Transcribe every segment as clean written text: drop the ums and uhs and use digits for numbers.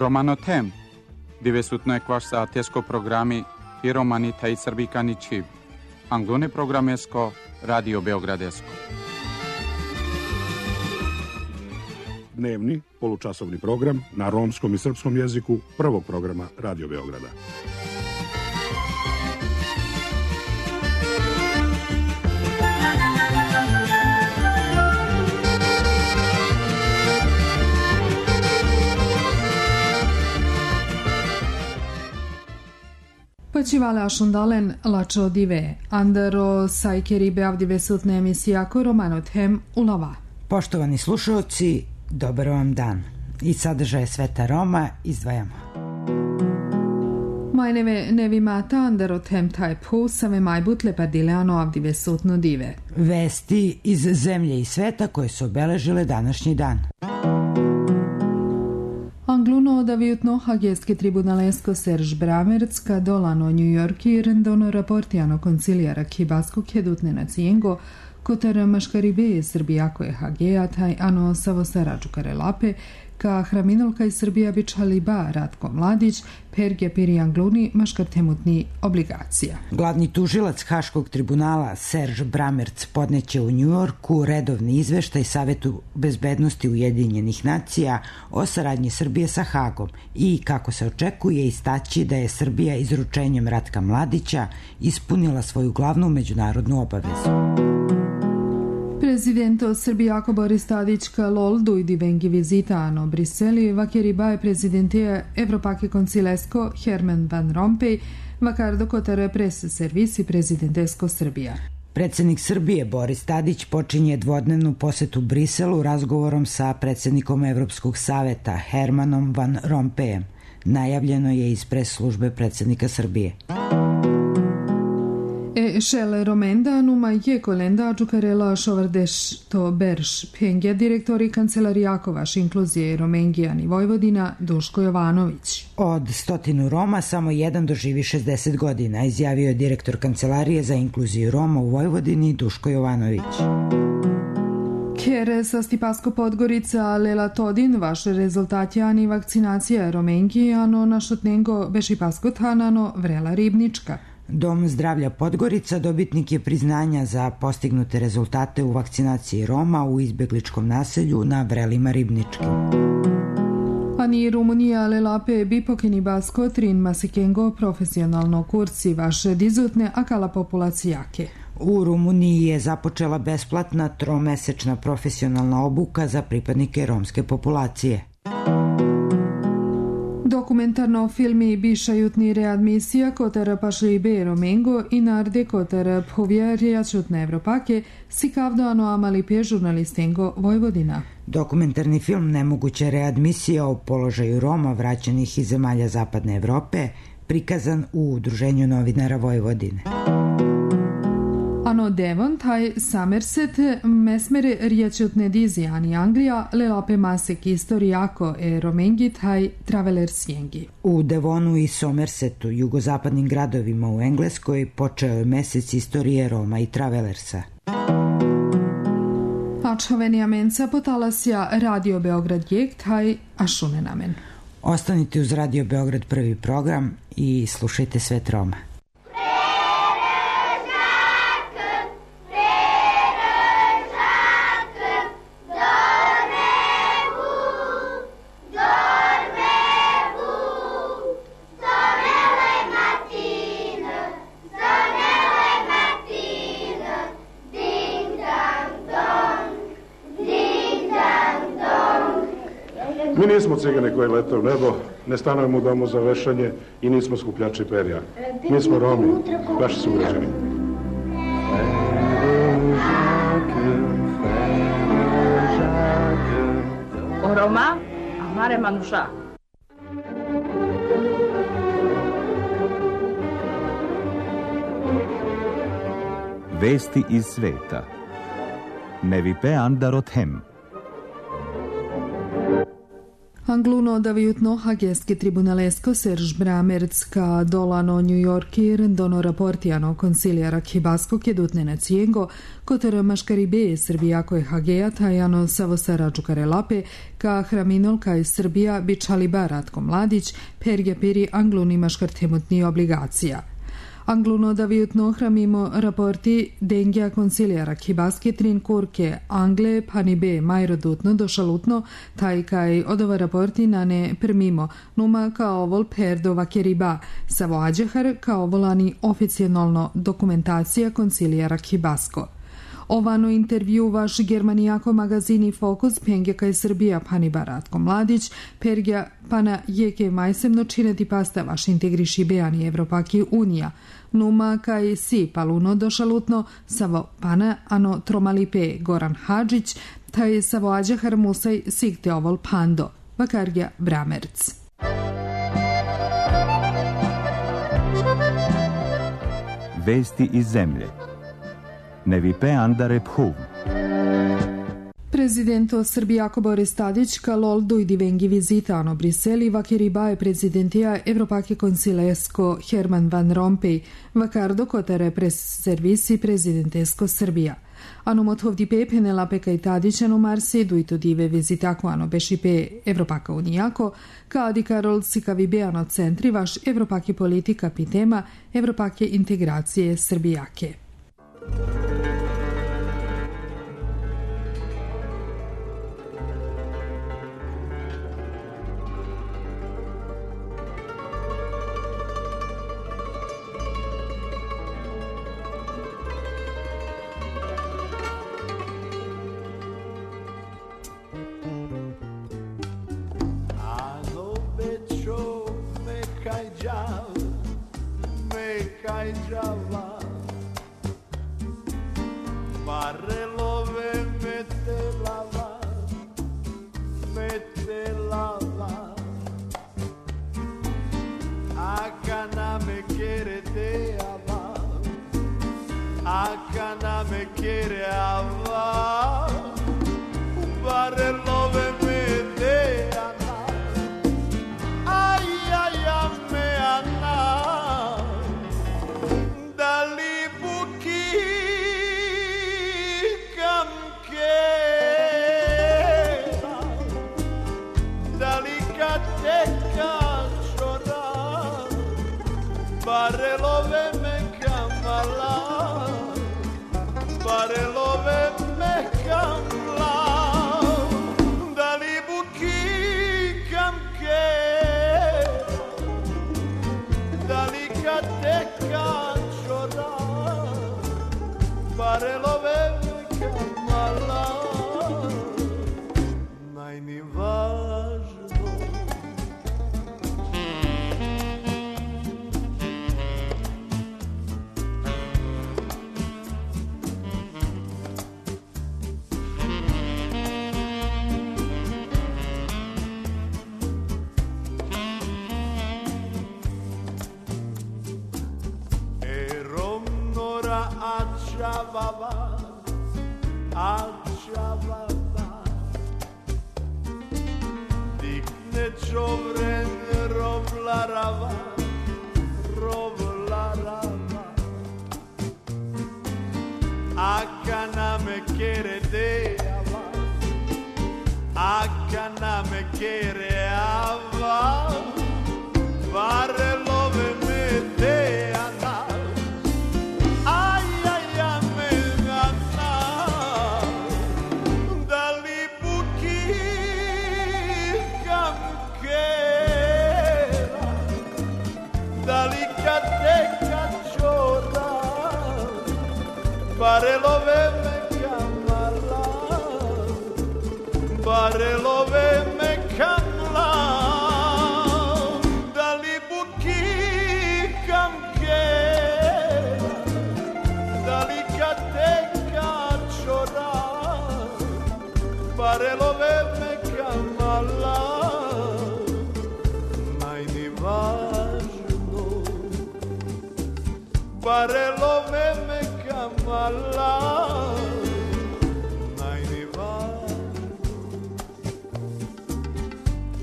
Romanotem, divesutno ekvarsa atesko programi i romani taj srbikani čib. Anglone programesko, Radio Beogradesko. Dnevni, polučasovni program na romskom i srpskom jeziku prvog programa Radio Beograda. Počivale ašundalen lačo dive, andaro sajkeri beavdive sutne emisijako Romanotem ulava. Poštovani slušalci, dobar vam dan. I sadržaje Sveta Roma izdvajamo. Majneve nevimata andaro tem taj pusave majbut lepardileano avdive sutno dive. Vesti iz zemlje i sveta koje su obeležile današnji dan. Angluno davijutno hagestke tribunalesko Serž Bramercka dolano New Yorki rendono raportiano koncilijara kibasko kedutne na cijengo kotar maškaribe Srbijako je hagea taj ano savo sarađukare lape ka hraminolka iz Srbija bičali ba Ratko Mladić perge piri Angluni maškar temutni obligacija. Glavni tužilac Haškog tribunala Serž Bramerc podneće u Njujorku redovni izveštaj Savetu bezbednosti Ujedinjenih nacija o saradnji Srbije sa Hagom i, kako se očekuje, istaći da je Srbija izručenjem Ratka Mladića ispunila svoju glavnu međunarodnu obavezu. Prezidento Srbijako Boris Tadić ka loldu i divengi vizitano Briseli vakeri baje prezidentija Evropake koncilesko Herman Van Rompuy vakardo kotare pres servisi prezidentesko Srbija. Predsjednik Srbije Boris Tadić počinje dvodnevnu posetu Briselu razgovorom sa predsjednikom Evropskog saveta Hermanom Van Rompuyem. Najavljeno je iz pres službe predsjednika Srbije. Šele Romenda numa je kolenda džukarela šovardeš to berš pengja direktori kancelarijako inkluzije Romengijan i Vojvodina Duško Jovanović. Od 100 Roma samo jedan doživi 60 godina, izjavio je direktor kancelarije za inkluziju Roma u Vojvodini Duško Jovanović. Kere sa Stipasko Podgorica Lela Todin vaše rezultatjani vakcinacija Romengijano našotnengo bešipaskothanano vrela Ribnička. Dom zdravlja Podgorica dobitnik je priznanja za postignute rezultate u vakcinaciji Roma u izbegličkom naselju na Vrelima Ribničkim. Ani Rumunija lelape bipokeni basko trin masikengo profesionalno kursi vaše dizutne akala populacijake. U Rumuniji je započela besplatna tromesečna profesionalna obuka za pripadnike romske populacije. Dokumentarno filmi bišajutni readmisija kotara pašli be Romengo i narde kotara povjerjačutne Evropake si kavdoano amali pe žurnalistengo Vojvodina. Dokumentarni film Nemoguća readmisija o položaju Roma vraćenih iz zemalja Zapadne Evrope prikazan u Udruženju novinara Vojvodine. Ano Devon, taj Somerset, mesmere rijačutne dizijani Anglija, lelape masek istorijako Romengi, taj traveler sjengi. U Devonu i Somersetu, jugozapadnim gradovima u Engleskoj, počeo je mesec istorije Roma i travelersa. Ačhovenija menca potalasja Radio Beograd jek, taj ašunenamen. Ostanite uz Radio Beograd prvi program i slušajte Svet Roma. Mi nismo cigane koji lete u nebo, ne stanujemo u domu za vešanje i nismo skupljači perja. Mi smo Romi, vaši sugrađani. O Roma, amare manuša. Vesti iz sveta. Nevipe andarot hem. Angluno daviutno hagestki tribunalesko Serge Bramertz ca dolano New Yorki rendono raportiano consigliera Chibasko kedutne nacijengo, kotor maškaribe Srbija koje hagea tajano savosara džukare lape, ka hraminol kaj Srbija bičaliba Ratko Mladić, perja peri Angluni maškartemutni obligacija. Angluno daviutno hramimo raporti dengja consigliera Chibaske trin kurke Angle panibe majrodutno došalutno taj kaj odova raporti na ne permimo numa kao vol perdo vakeriba savo ađehar kao volani oficijalno dokumentacija consigliera Chibasko. Ovano intervju vaš germanijako magazini Fokus penge kaj Srbija paniba Ratko Mladić, pergja pana jeke majsemno čineti pasta vaš integriši bejani Evropaki Unija, numa kaj si paluno došalutno savo pana ano tromalipe Goran Hadžić, taj savo ađahar musaj sigte ovol pando, vakargja Bramertz. Vesti iz zemlje. Nevipe Andare Phum. Prezidento Srbijako Boris Tadić ka loldu i divengi vizitano Briseli vakeribaje prezidentija Evropake Konsilesko Herman Van Rompuy vakardo kotare pres servisi prezidentesko Srbija. Ano motovdi pe Penelope kaj Tadićano marsi duito dive vizitako ano bešipe Evropaka Unijako, ka adi Karol Sikavibeano centri vaš Evropake politika pitema Evropake integracije Srbijake.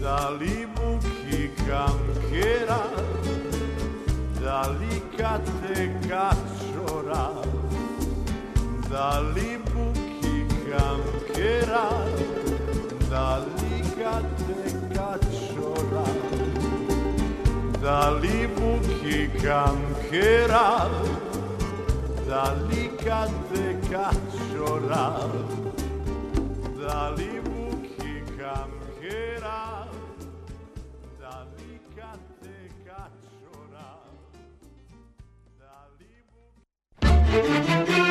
da li buki kankera, da li kate kačora, da li buki kankera, da li kate kačora, da li buki kankera, da li kate kačora, da li buki kankera, da li kate kačora, da li buki...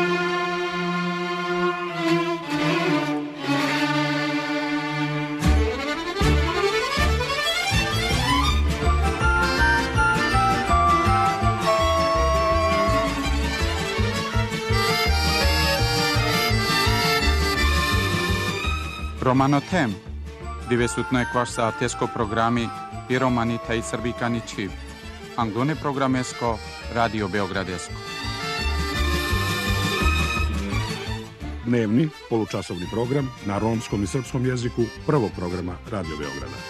Romano Tem, dove sutno kvašsa tesko programi Piromanita i Srbikani Čib, anglone programesko Radio Beogradesko. Dnevni, polučasovni program na romskom i srpskom jeziku prvog programa Radio Beograda.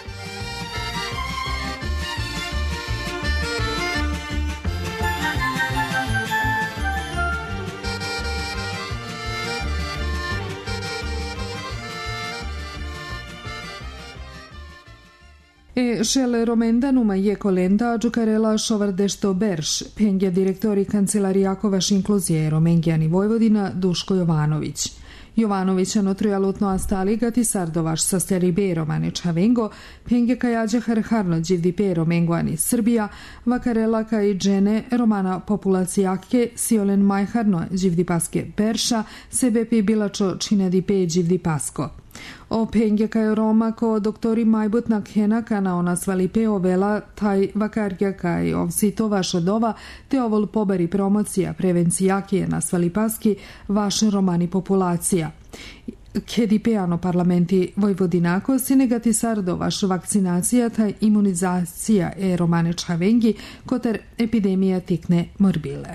Šele Romenda numa je kolenda Đukarela Šovardešto Berš, pengja direktori Kancelarijako inkluzije Romengjani Vojvodina Duško Jovanović. Jovanović anotrujalo astaligati sardovaš sa stjaribe Romane Čavengo, pengja kajađa harharno dživdipe Romenguani Srbija, vakarela kaj džene Romana populacijake siolen majharno dživdipaske Berša, sebepi bilačo činadipe dživdipasko. O pengje kaj Roma ko doktori majbutna khenaka na ona svalipe ovela taj vakarja kaj ovsito vaša dova te ovol pobari promocija prevencijake na svalipaski vaše romani populacija. Kedipeano parlamenti Vojvodinako sinegati sardo vaš vakcinacija taj imunizacija romane Čavengi koter epidemija tikne morbile.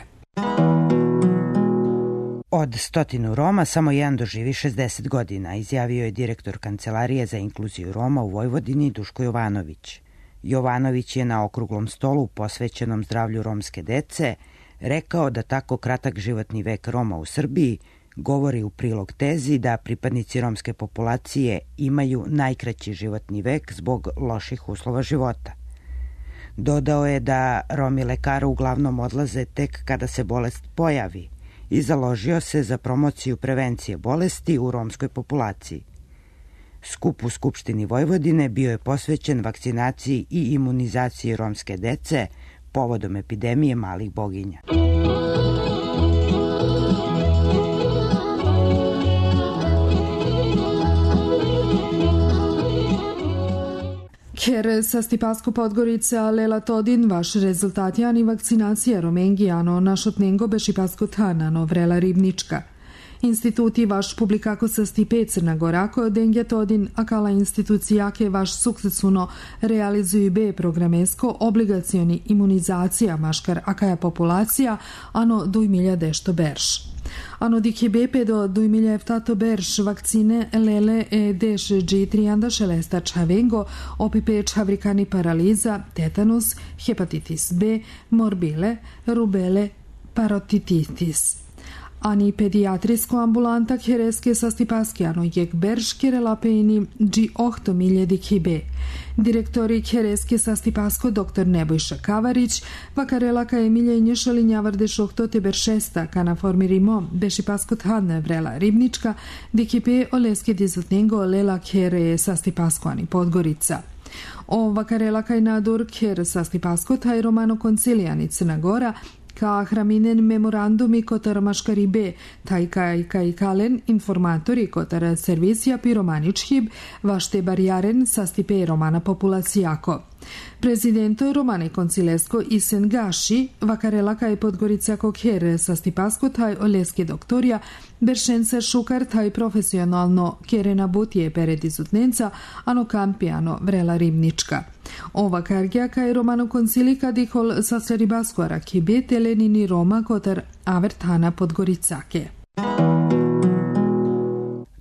Od 100 Roma samo jedan doživi 60 godina, izjavio je direktor Kancelarije za inkluziju Roma u Vojvodini Duško Jovanović. Jovanović je na okruglom stolu posvećenom zdravlju romske dece rekao da tako kratak životni vek Roma u Srbiji govori u prilog tezi da pripadnici romske populacije imaju najkraći životni vek zbog loših uslova života. Dodao je da Romi lekaru uglavnom odlaze tek kada se bolest pojavi i založio se za promociju prevencije bolesti u romskoj populaciji. Skup u Skupštini Vojvodine bio je posvećen vakcinaciji i imunizaciji romske dece povodom epidemije malih boginja. Ker sa Stipasko Podgorica Lela Todin vaš rezultati ani vakcinacija Romengijano našotnengo bešipasko tanano vrela Ribnička. Instituti vaš publikako sa Stipe Crna Gorako dengje Todin akala institucijake vaš sukcesuno realizuju be programesko obligacioni imunizacija maškar akaja populacija ano 2000 dešto berš. Ano dikje bepe do 2000 berš vakcine lele deš G3 šelesta Čavengo, opipe čavrikani paraliza, tetanus, hepatitis B, morbile, rubele, parotititis. Ani pediatrisko ambulanta Kereske sa Stipaskijano jek berš kerelapejni G8 miljedi kibe. Direktori Kereske sa Stipasko dr. Nebojša Kavarić, vakarelaka Emilija Nješalinja Vardešokto te beršesta kana formirimo bešipasko thanne vrela Ribnička, dikipe oleske dizutnengo lela Kere sa Stipasko ani Podgorica. O vakarelaka i nadur Kere sa Stipasko taj Romano Koncilijani Crna Gora, ka hraminen memorandumi kotar maškaribe, taj kaj kalen informatori kotar servisija piromaničhib, vašte barijaren sa stipe romana populacijako. Prezidento Romane Koncilesko Isen Gaši, vakarela kaj Podgorica kokher sa Stipasko taj oleske doktorja, beršense šukar taj profesionalno kerena butije pered izutnenca, ano kampijano vrela Ribnička. Ova kargja kaj Romano Koncilika dihol sa Seribasko rakibe telenini Roma kotar avertana Podgoricake.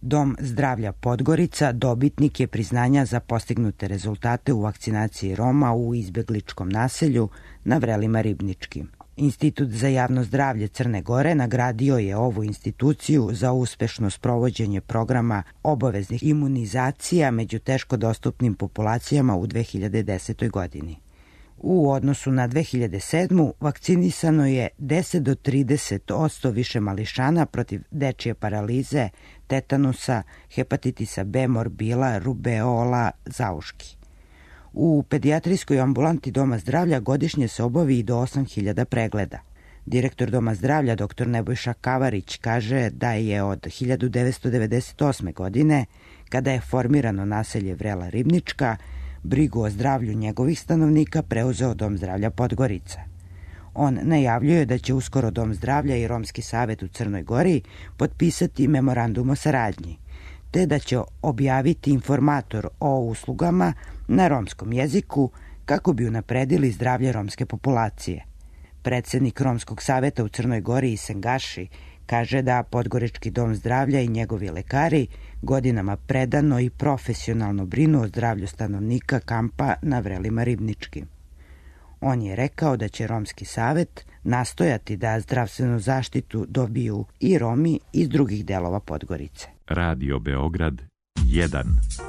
Dom zdravlja Podgorica dobitnik je priznanja za postignute rezultate u vakcinaciji Roma u izbegličkom naselju na Vrelima Ribničkim. Institut za javno zdravlje Crne Gore nagradio je ovu instituciju za uspešno sprovođenje programa obaveznih imunizacija među teško dostupnim populacijama u 2010. godini. U odnosu na 2007. vakcinisano je 10 do 30% više mališana protiv dečije paralize, tetanusa, hepatitisa B, morbila, rubeola, zauški. U pedijatrijskoj ambulanti Doma zdravlja godišnje se obavi i do 8.000 pregleda. Direktor Doma zdravlja dr. Nebojša Kavarić kaže da je od 1998. godine, kada je formirano naselje Vrela Ribnička, brigu o zdravlju njegovih stanovnika preuzeo Dom zdravlja Podgorica. On najavljuje da će uskoro Dom zdravlja i Romski savet u Crnoj Gori potpisati memorandum o saradnji, te da će objaviti informator o uslugama na romskom jeziku kako bi unapredili zdravlje romske populacije. Predsednik Romskog saveta u Crnoj Gori i Sengaši kaže da Podgorički dom zdravlja i njegovi lekari godinama predano i profesionalno brinu o zdravlju stanovnika kampa na Vrelima Ribničkim. On je rekao da će Romski savet nastojati da zdravstvenu zaštitu dobiju i Romi iz drugih delova Podgorice. Radio Beograd 1.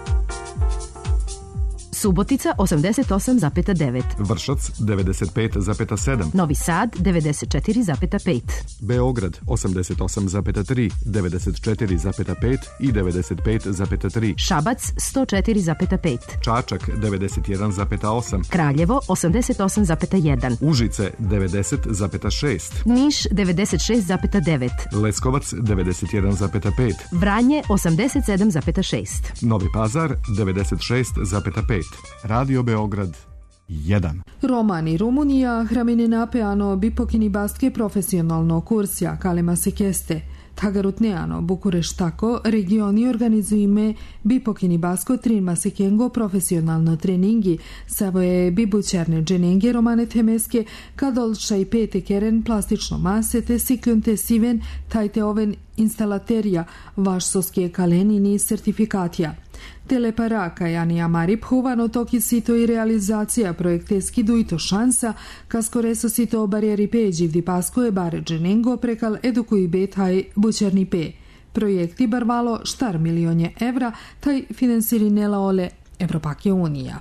Subotica 88,9. Vršac 95,7. Novi Sad 94,5. Beograd 88,3, 94,5 i 95,3. Šabac 104,5. Čačak 91,8. Kraljevo 88,1. Užice 90,6. Niš 96,9. Leskovac 91,5. Vranje 87,6. Novi Pazar 96,5. Radio Beograd 1. Romani Rumunija hramine napeano bipokini baske profesionalno kursija kalema se keste. Tagarutneano Bukureštako regioni organizujime bipokini basko trinma se kengo profesionalno treningi savoje bibućerne dženenge romane temeske kadolča i pete keren plastično mase te sikljon te siven tajte oven instalaterija vašsoske kalenini sertifikatija. Teleparaka Jani Amarip huvano toki sito i realizacija projekte skidu i to šansa kaskoreso sito o barijeri peđi vdi pasko je bare dženengo prekal edukuj betaj bućerni pe. Projekti barvalo štar milionje evra taj finansirinela ole Evropake unija.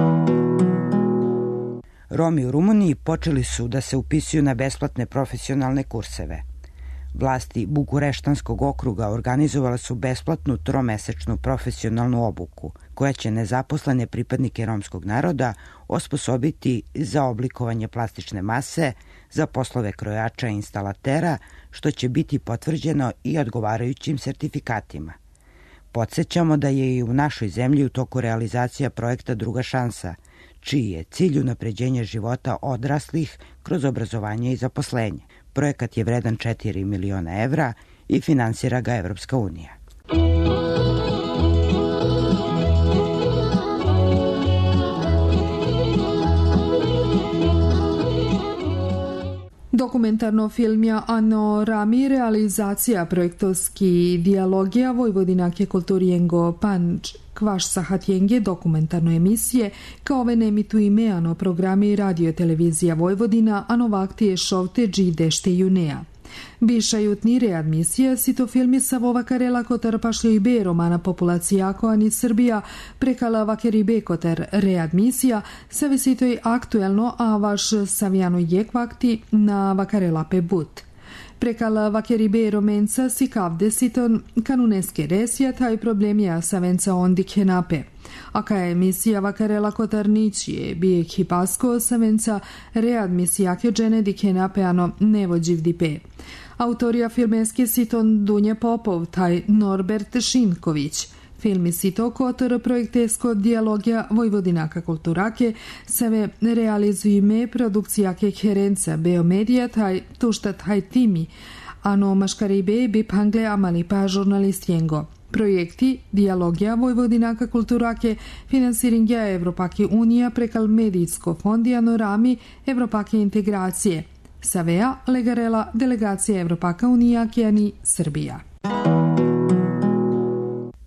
Romi u Rumuniji počeli su da se upisuju na besplatne profesionalne kurseve. Vlasti Bukureštanskog okruga organizovala su besplatnu tromesečnu profesionalnu obuku, koja će nezaposlene pripadnike romskog naroda osposobiti za oblikovanje plastične mase, za poslove krojača i instalatera, što će biti potvrđeno i odgovarajućim sertifikatima. Podsjećamo da je i u našoj zemlji u toku realizacija projekta Druga šansa, čiji je cilj unapređenje života odraslih kroz obrazovanje i zaposlenje. Projekat je vredan 4 miliona evra i finansira ga Evropska unija. Dokumentarno filmja Ano Rami realizacija projektovski dijalogija Vojvodinake kulturijengo Panč Kvaš Sahatjenge dokumentarno emisije kao ove nemitu ime ano programi radio televizija Vojvodina ano vaktije šovte džide junea. Biša jutni readmisija sito filmi sa vovakarela kotar pašljo i be romana populacijako ani Srbija prekala vakeri be kotar readmisija sa visito i aktuelno a vaš savjano jek vakti na vakarela pe but. Prekala vakeri be romenca si kavde siton kanuneske resija taj problemija sa venca ondi kenape. Aka je emisija vakarela kotarničije bije hipasko sa venca readmisijake džene di kenapeano nevođiv di pe. Autorija filmeske siton Dunje Popov, taj Norbert Šinković. Filmi sito kotor projektesko dijalogija Vojvodinaka kulturake seve realizujime produkcijake herenca Beomedija taj tušta taj timi, ano maškaribe bi pangle amalipa žurnalistjengo. Projekti dijalogija Vojvodinaka kulturake finansiringja Evropake unija prekal medijsko fondi ano rami Evropake integracije. Savea legarela delegacija Evropaka unija Kijani Srbija.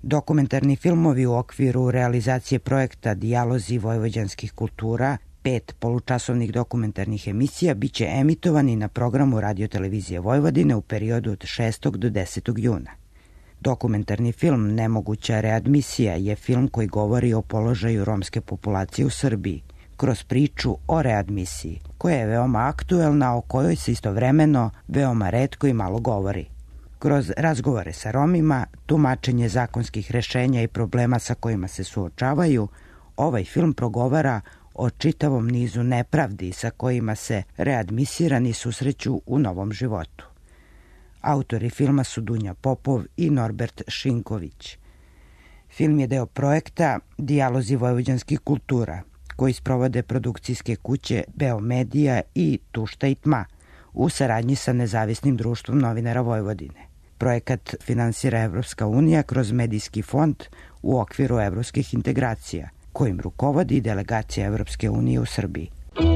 Dokumentarni filmovi u okviru realizacije projekta Dijalozi vojvođanskih kultura, 5 polučasovnih dokumentarnih emisija biće emitovani na programu Radio-televizije Vojvodine u periodu od 6. do 10. juna. Dokumentarni film Nemoguća readmisija je film koji govori o položaju romske populacije u Srbiji, kroz priču o readmisiji, koja je veoma aktuelna, o kojoj se istovremeno veoma retko i malo govori. Kroz razgovore sa Romima, tumačenje zakonskih rešenja i problema sa kojima se suočavaju, ovaj film progovara o čitavom nizu nepravdi sa kojima se readmisirani susreću u novom životu. Autori filma su Dunja Popov i Norbert Šinković. Film je deo projekta Dijalozi vojvođanskih kultura, koji sprovode produkcijske kuće Beomedija i Tušta i tma, u saradnji sa Nezavisnim društvom novinara Vojvodine. Projekat finansira Evropska unija kroz medijski fond u okviru evropskih integracija, kojim rukovodi delegacija Evropske unije u Srbiji.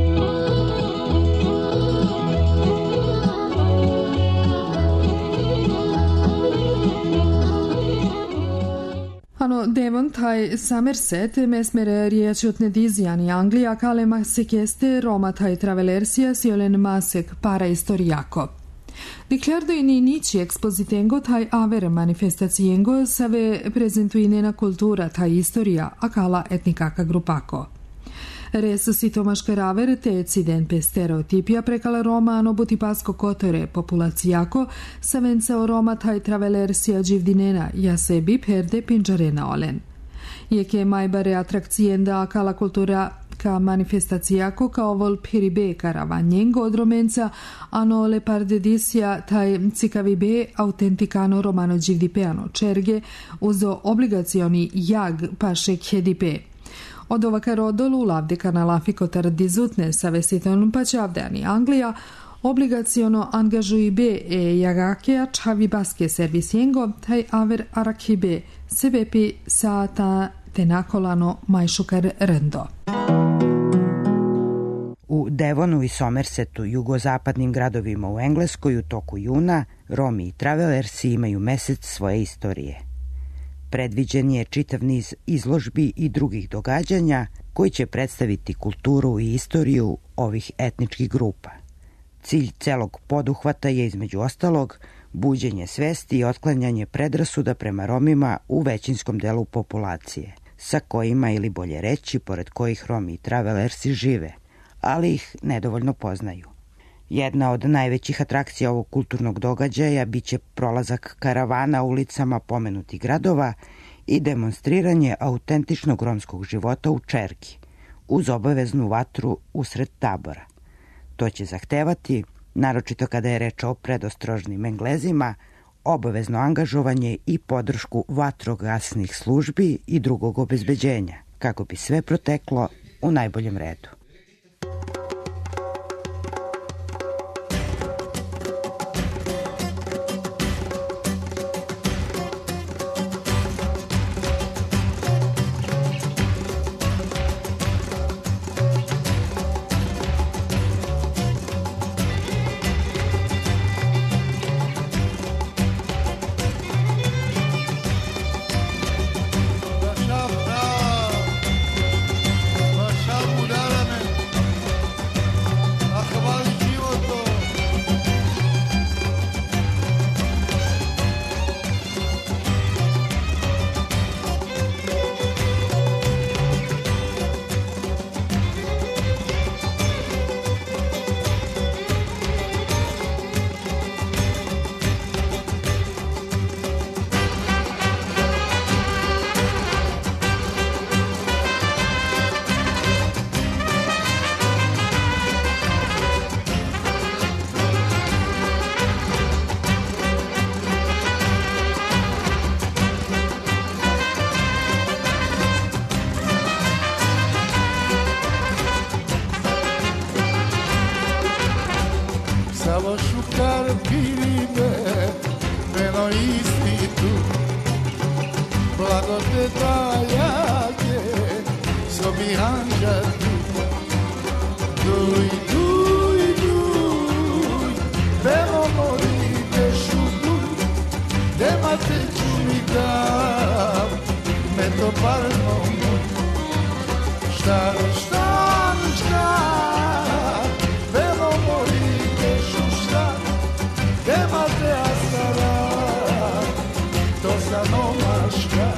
Ano Devon taj Somerset mesmere riečjotne diziani Anglija kale masekeste Roma taj travelersia siolen masek para historiako. Declardo in inici expositengo tai avere manifestaciengo save prezentuinena kultura tai historia a cala etnicaka grupako. Resuscito maškaraver te cidempe stereotipia precala Roma ano butipasko kotore populacijako savenca o Roma tai travelersia givdinena ja sebi perde pinjarena olen. Jeke majbare atrakcienda a cala kultura ka manifestacijako kao vol piribe karavanjengo od Romenca ano le pardedisja taj cikavibe autentikano romano givdipeano čerge uzo obligacioni jag paše kjedipe. Od ovaka rodolu lavde kanalafiko tardizutne savestiton pačavdeani Anglija obligaciono angažuibe jagakea čavibaske servisjengo taj aver arakibe sebepi saata tenakolano majšukar rendo. U Devonu i Somersetu, jugozapadnim gradovima u Engleskoj, u toku juna, Romi i travelersi imaju mesec svoje istorije. Predviđen je čitav niz izložbi i drugih događanja koji će predstaviti kulturu i istoriju ovih etničkih grupa. Cilj celog poduhvata je između ostalog buđenje svesti i otklanjanje predrasuda prema Romima u većinskom delu populacije, sa kojima, ili bolje reći, pored kojih Romi i travelersi žive, ali ih nedovoljno poznaju. Jedna od najvećih atrakcija ovog kulturnog događaja biće prolazak karavana ulicama pomenutih gradova i demonstriranje autentičnog romskog života u čerki, uz obaveznu vatru usred tabora. To će zahtevati, naročito kada je reč o predostrožnim Englezima, obavezno angažovanje i podršku vatrogasnih službi i drugog obezbeđenja, kako bi sve proteklo u najboljem redu. Te čumi da toparno šta velo morite šušta tema te astara to za nomaška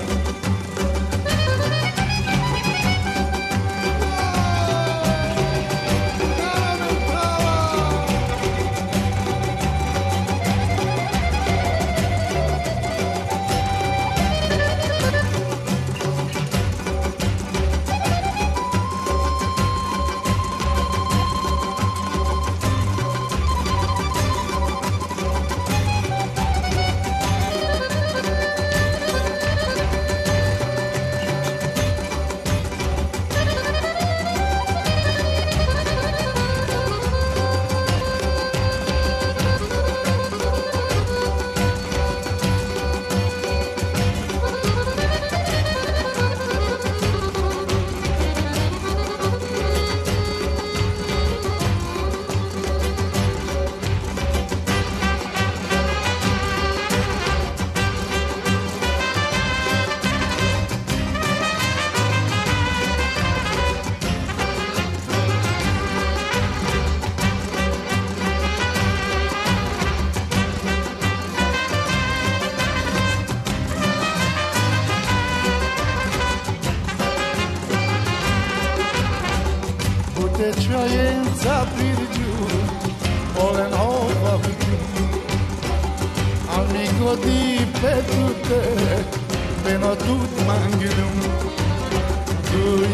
Tečajenca pirđu, olen obavlju, a mi godi petute, beno tut mangiljum. Duj,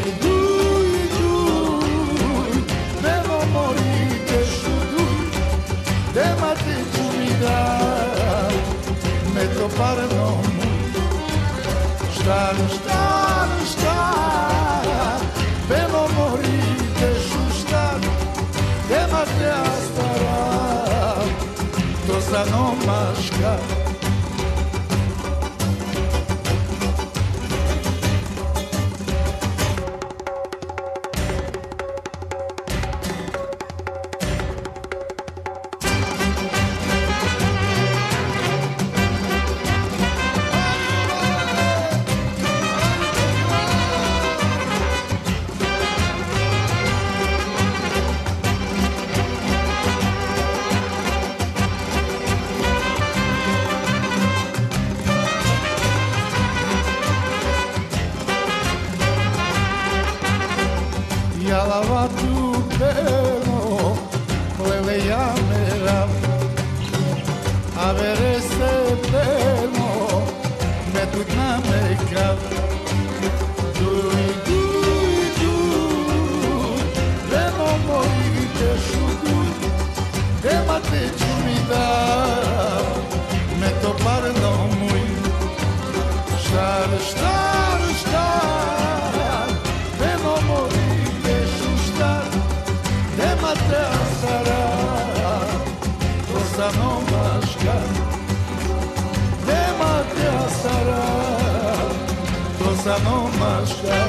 beno morite šuduj, dema te ću mi da, me to parno mu. Šta, beno morite šušta, dema te astara, to za nomaška. Jalavatu beno, lele jamera, avere se beno, me tut na mekav. Duj, beno morite šuduj, dema te ću mi da, me to parno muj. Štar, beno morite šušta, dema te astara, to za nomaška. Dema te astara, to za nomaška.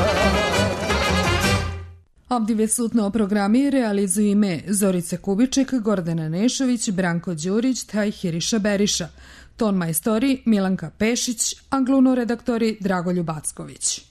Obdivesutno programi realizuju ime Zorica Kubiček, Gordana Nešović, Branko Đurić, Hiriša Beriša. Ton majstori Milanka Pešić, a gluno redaktori Dragoljub Acković.